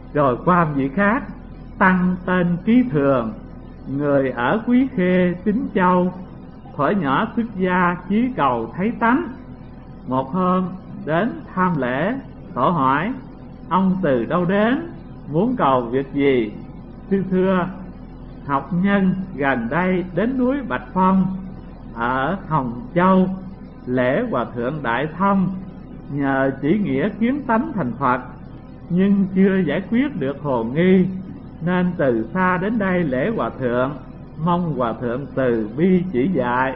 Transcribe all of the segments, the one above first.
Rồi qua vị khác, tăng tên Trí Thường, người ở Quý Khê, Tín Châu, thuở nhỏ xuất gia chí cầu thấy tánh. Một hôm đến tham lễ, tổ hỏi: ông từ đâu đến, muốn cầu việc gì? Sư thưa: học nhân gần đây đến núi Bạch Phong ở Hồng Châu lễ Hòa Thượng Đại Thông, nhờ chỉ nghĩa kiến tánh thành Phật, nhưng chưa giải quyết được hồ nghi, nên từ xa đến đây lễ Hòa Thượng, mong Hòa Thượng từ bi chỉ dạy.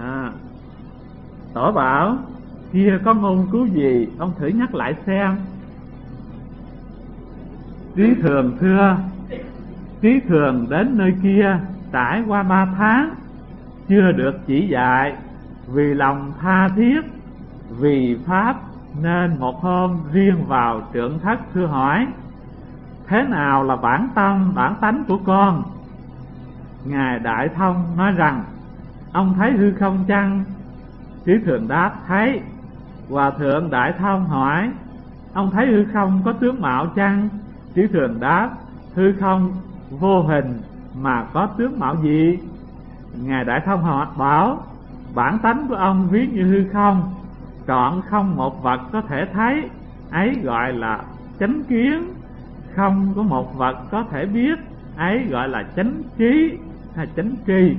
Tổ bảo: kia có ngôn cứu gì, ông thử nhắc lại xem. Trí Thường thưa: Trí Thường đến nơi kia trải qua 3 tháng, chưa được chỉ dạy, vì lòng tha thiết, vì pháp, nên một hôm riêng vào trượng thất thưa hỏi: thế nào là bản tâm bản tánh của con? Ngài Đại Thông nói rằng: ông thấy hư không chăng? Trí Thường đáp: thấy. Hòa Thượng Đại Thông hỏi: ông thấy hư không có tướng mạo chăng? Trí Thường đáp: hư không vô hình mà có tướng mạo gì? Ngài Đại Thông hỏi bảo: bản tánh của ông ví như hư không, trọn không một vật có thể thấy, ấy gọi là chánh kiến. Không có một vật có thể biết, ấy gọi là chánh trí hay chánh tri.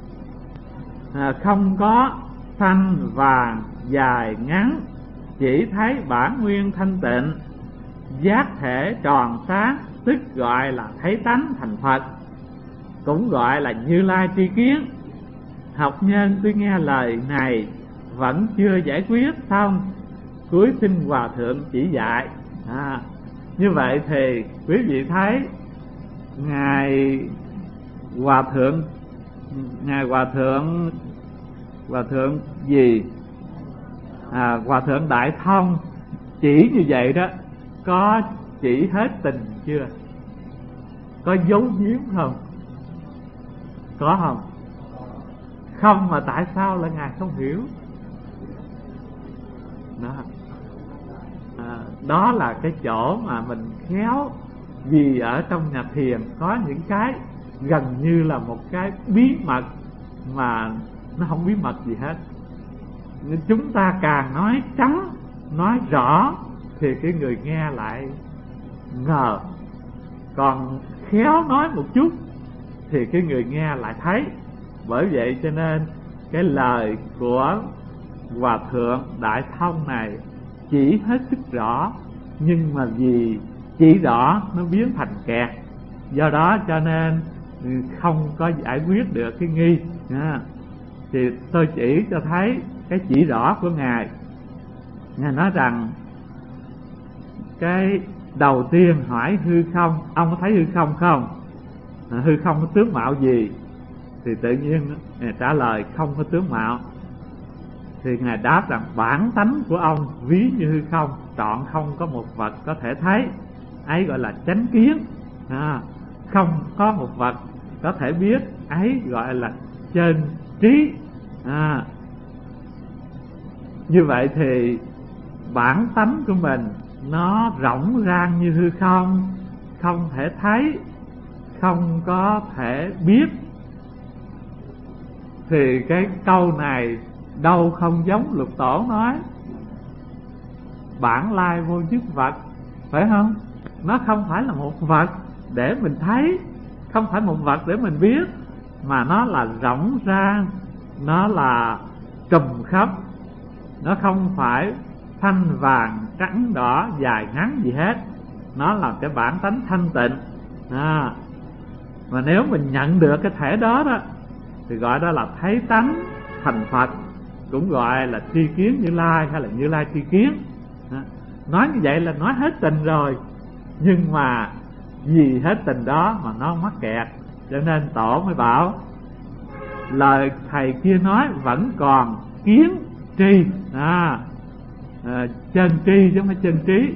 Không có xanh vàng dài ngắn, chỉ thấy bản nguyên thanh tịnh, giác thể tròn sáng, tức gọi là thấy tánh thành Phật, cũng gọi là Như Lai tri kiến. Học nhân tôi nghe lời này vẫn chưa giải quyết xong, cuối xin Hòa Thượng chỉ dạy. Như vậy thì quý vị thấy Ngài Hòa Thượng gì? Hòa Thượng Đại Thông chỉ như vậy đó, có chỉ hết tình chưa? Có giấu giếm không? Có không? Không, mà tại sao là Ngài không hiểu? Đó là cái chỗ mà mình khéo. Vì ở trong nhà thiền có những cái gần như là một cái bí mật mà nó không bí mật gì hết, nên chúng ta càng nói trắng, nói rõ thì cái người nghe lại ngờ, còn khéo nói một chút thì cái người nghe lại thấy. Bởi vậy cho nên cái lời của Hòa Thượng Đại Thông này chỉ hết sức rõ, nhưng mà vì chỉ rõ nó biến thành kẹt, do đó cho nên không có giải quyết được cái nghi. Thì tôi chỉ cho thấy cái chỉ rõ của Ngài. Ngài nói rằng cái đầu tiên hỏi hư không, ông có thấy hư không không? Hư không có tướng mạo gì? Thì tự nhiên Ngài trả lời không có tướng mạo. Thì Ngài đáp rằng bản tánh của ông ví như hư không, trọn không có một vật có thể thấy, ấy gọi là chánh kiến. Không có một vật có thể biết, ấy gọi là chân trí. Như vậy thì bản tánh của mình nó rỗng rang như hư không, không thể thấy, không có thể biết. Thì cái câu này đâu không giống Lục Tổ nói bản lai vô nhất vật, phải không? Nó không phải là một vật để mình thấy, không phải một vật để mình biết, mà nó là rỗng rang, nó là trùm khắp, nó không phải xanh vàng trắng đỏ dài ngắn gì hết, nó là cái bản tánh thanh tịnh. Mà nếu mình nhận được cái thể đó đó thì gọi đó là thấy tánh thành Phật, cũng gọi là tri kiến Như Lai hay là Như Lai tri kiến. Nói như vậy là nói hết tình rồi, nhưng mà vì hết tình đó mà nó mắc kẹt, cho nên Tổ mới bảo lời thầy kia nói vẫn còn kiến tri, chân tri chứ không phải chân trí.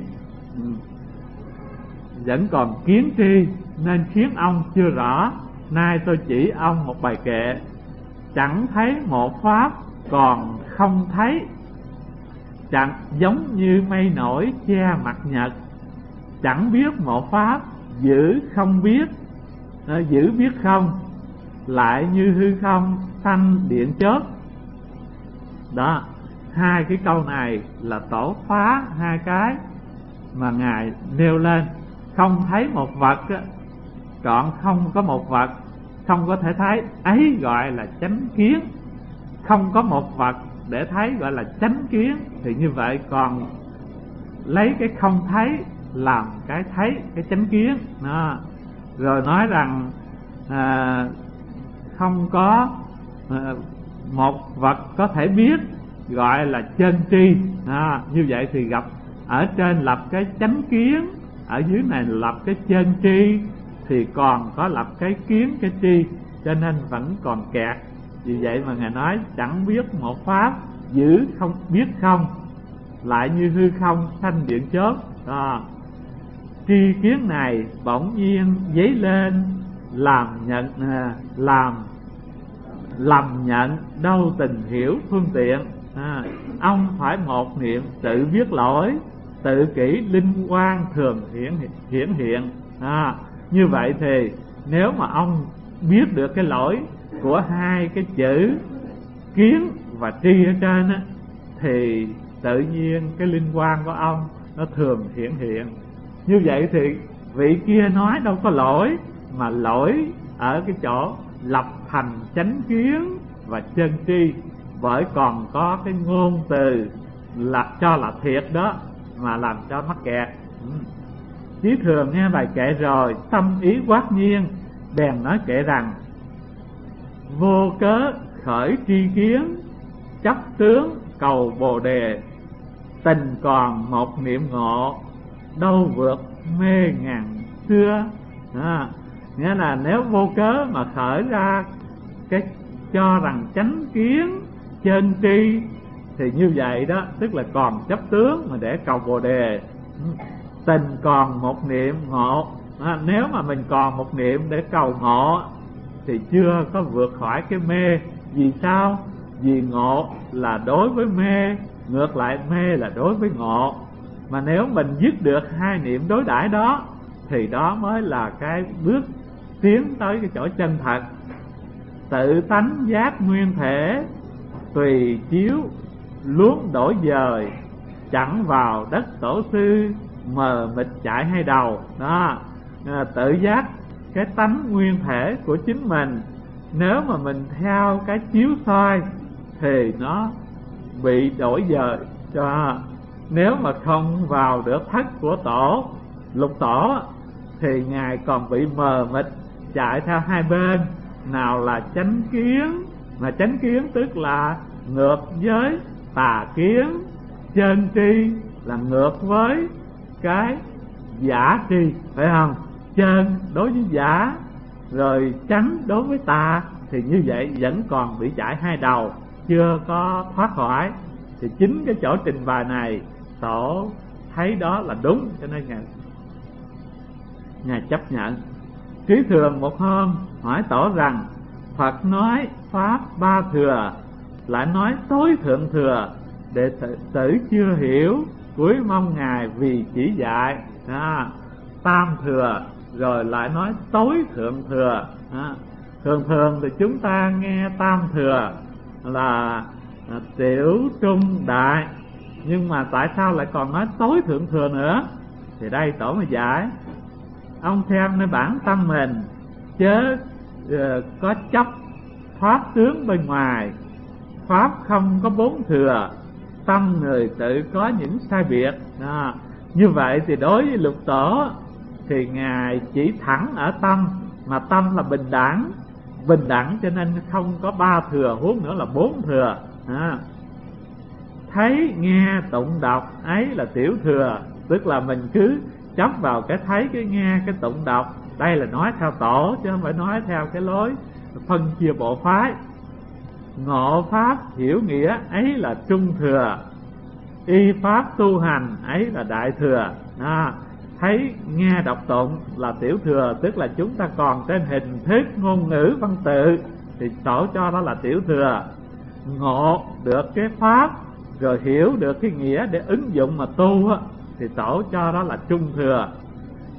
Vẫn còn kiến tri nên khiến ông chưa rõ. Nay tôi chỉ ông một bài kệ: chẳng thấy một pháp còn không thấy, chẳng giống như mây nổi che mặt nhật, chẳng biết một pháp, giữ không biết, giữ biết không, lại như hư không sanh điện chớp. Đó, hai cái câu này là tổ phá hai cái mà Ngài nêu lên. Không thấy một vật á, chọn không có một vật, không có thể thấy, ấy gọi là chánh kiến. Không có một vật để thấy gọi là chánh kiến. Thì như vậy còn lấy cái không thấy làm cái thấy, cái chánh kiến. Đó. Rồi nói rằng không có một vật có thể biết, gọi là chân tri. Như vậy thì gặp ở trên lập cái chánh kiến, ở dưới này lập cái chân tri, thì còn có lập cái kiến, cái tri, cho nên vẫn còn kẹt. Vì vậy mà Ngài nói chẳng biết một pháp, giữ không biết không, lại như hư không sanh điện chớp. Tri kiến này bỗng nhiên dấy lên, làm lầm nhận đâu tình hiểu phương tiện. Ông phải một niệm tự biết lỗi, tự kỷ linh quang thường hiển hiện. Như vậy thì nếu mà ông biết được cái lỗi của hai cái chữ kiến và tri ở trên á, thì tự nhiên cái linh quang của ông nó thường hiển hiện. Như vậy thì vị kia nói đâu có lỗi, mà lỗi ở cái chỗ lập thành chánh kiến và chân tri, bởi còn có cái ngôn từ là cho là thiệt đó mà làm cho mắc kẹt. Chí Thường nghe bài kệ rồi tâm ý quát nhiên, bèn nói kệ rằng: vô cớ khởi tri kiến, chấp tướng cầu bồ đề, tình còn một niệm ngộ, đâu vượt mê ngàn xưa. Nghĩa là nếu vô cớ mà khởi ra cái cho rằng chánh kiến chân tri, thì như vậy đó tức là còn chấp tướng mà để cầu bồ đề. Tình còn một niệm ngộ, nếu mà mình còn một niệm để cầu ngộ thì chưa có vượt khỏi cái mê. Vì sao? Vì ngộ là đối với mê, ngược lại mê là đối với ngộ. Mà nếu mình dứt được hai niệm đối đãi đó thì đó mới là cái bước tiến tới cái chỗ chân thật. Tự tánh giác nguyên thể, tùy chiếu luống đổi dời, chẳng vào đất tổ sư, mờ mịt chạy hai đầu. Đó, tự giác cái tánh nguyên thể của chính mình, nếu mà mình theo cái chiếu soi thì nó bị đổi dời. Nếu mà không vào được thất của tổ lục tổ thì Ngài còn bị mờ mịt chạy theo hai bên. Nào là chánh kiến, mà chánh kiến tức là ngược với tà kiến, chân tri là ngược với cái giả tri, phải không? Chân đối với giả, rồi chánh đối với tà, thì như vậy vẫn còn bị chạy hai đầu, chưa có thoát khỏi. Thì chính cái chỗ trình bày này tổ thấy đó là đúng, cho nên Ngài chấp nhận. Trí Thường một hôm hỏi tổ rằng: Phật nói pháp ba thừa, lại nói tối thượng thừa, đệ tử chưa hiểu, cúi mong Ngài vì chỉ dạy. Tam thừa rồi lại nói tối thượng thừa. Thường thường thì chúng ta nghe tam thừa là tiểu trung đại, nhưng mà tại sao lại còn nói tối thượng thừa nữa? Thì đây tổ mới giải. Ông xem nơi bản tâm mình, chớ có chấp pháp tướng bên ngoài. Pháp không có bốn thừa, tâm người tự có những sai biệt. Như vậy thì đối với lục tổ thì Ngài chỉ thẳng ở tâm, mà tâm là bình đẳng. Bình đẳng cho nên không có ba thừa, huống nữa là bốn thừa. Thấy nghe tụng đọc ấy là tiểu thừa, tức là mình cứ chấp vào cái thấy, cái nghe, cái tụng đọc. Đây là nói theo tổ chứ không phải nói theo cái lối phân chia bộ phái. Ngộ pháp hiểu nghĩa ấy là trung thừa, y pháp tu hành ấy là đại thừa. Thấy nghe đọc tụng là tiểu thừa, tức là chúng ta còn trên hình thức ngôn ngữ văn tự thì tổ cho đó là tiểu thừa. Ngộ được cái pháp rồi hiểu được cái nghĩa để ứng dụng mà tu thì tổ cho đó là trung thừa.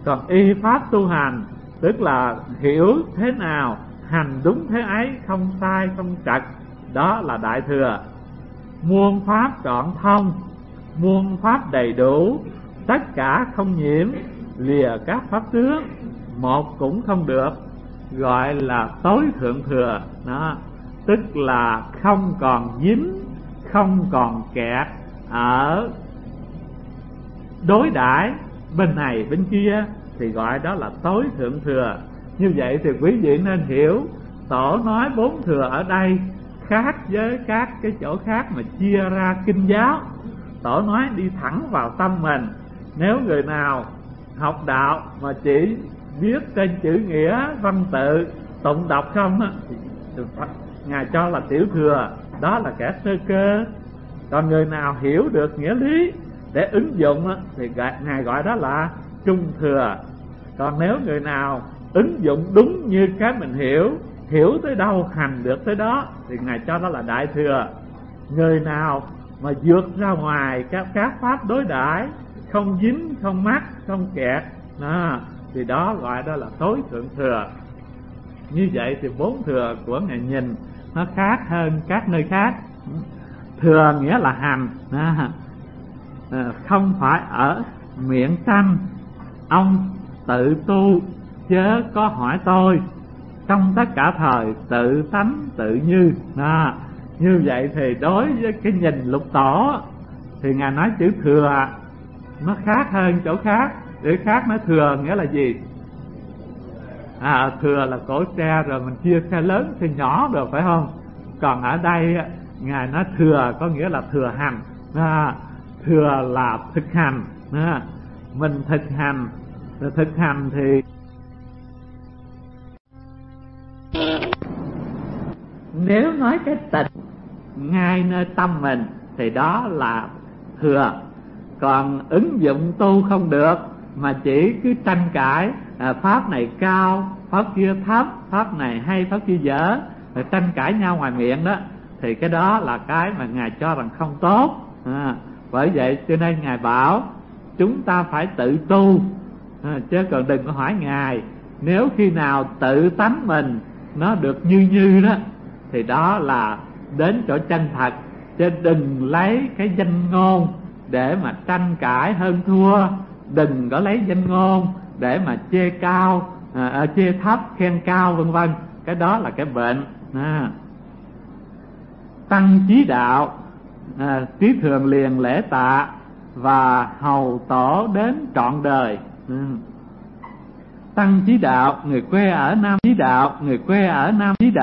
Còn y pháp tu hành tức là hiểu thế nào hành đúng thế ấy, không sai không trật, đó là đại thừa. Muôn pháp trọn thông, muôn pháp đầy đủ, tất cả không nhiễm, lìa các pháp tướng, một cũng không được, gọi là tối thượng thừa. Đó, tức là không còn dính, không còn kẹt ở đối đãi bên này bên kia, thì gọi đó là tối thượng thừa. Như vậy thì quý vị nên hiểu, Tổ nói bốn thừa ở đây khác với các cái chỗ khác mà chia ra kinh giáo. Tổ nói đi thẳng vào tâm mình. Nếu người nào học đạo mà chỉ biết trên chữ nghĩa văn tự tụng đọc không á, thì Ngài cho là tiểu thừa, đó là kẻ sơ cơ. Còn người nào hiểu được nghĩa lý để ứng dụng á, thì Ngài gọi đó là trung thừa. Còn nếu người nào ứng dụng đúng như cái mình hiểu tới đâu hành được tới đó, thì Ngài cho đó là đại thừa. Người nào mà vượt ra ngoài các pháp đối đãi, không dính, không mắc, không kẹt đó, thì đó gọi đó là tối thượng thừa. Như vậy thì bốn thừa của Ngài nhìn nó khác hơn các nơi khác. Thừa nghĩa là hành, không phải ở miệng tranh, ông tự tu chớ có hỏi tôi, trong tất cả thời tự tánh tự như. Như vậy thì đối với cái nhìn lục tổ thì Ngài nói chữ thừa nó khác hơn chỗ khác. Chữ khác nói thừa nghĩa là gì? Thừa là cổ xe, rồi mình chia xe lớn xe nhỏ được, phải không? Còn ở đây Ngài nói thừa có nghĩa là thừa hành. Thừa là thực hành. Mình thực hành. Thực hành thì nếu nói cái tịnh ngay nơi tâm mình thì đó là thừa. Còn ứng dụng tu không được mà chỉ cứ tranh cãi, pháp này cao, pháp kia thấp, pháp này hay, pháp kia dở, rồi tranh cãi nhau ngoài miệng đó, thì cái đó là cái mà Ngài cho rằng không tốt. Bởi vậy cho nên Ngài bảo chúng ta phải tự tu, chứ còn đừng có hỏi Ngài. Nếu khi nào tự tánh mình nó được như đó, thì đó là đến chỗ chân thật. Chứ đừng lấy cái danh ngôn để mà tranh cãi hơn thua, đừng có lấy danh ngôn để mà chê cao, chê thấp, khen cao vân vân. Cái đó là cái bệnh. Tăng chí đạo, trí thường liền lễ tạ và hầu tổ đến trọn đời. Tăng chí đạo, người quê ở Nam Chí Đạo, người quê ở Nam Chí Đạo.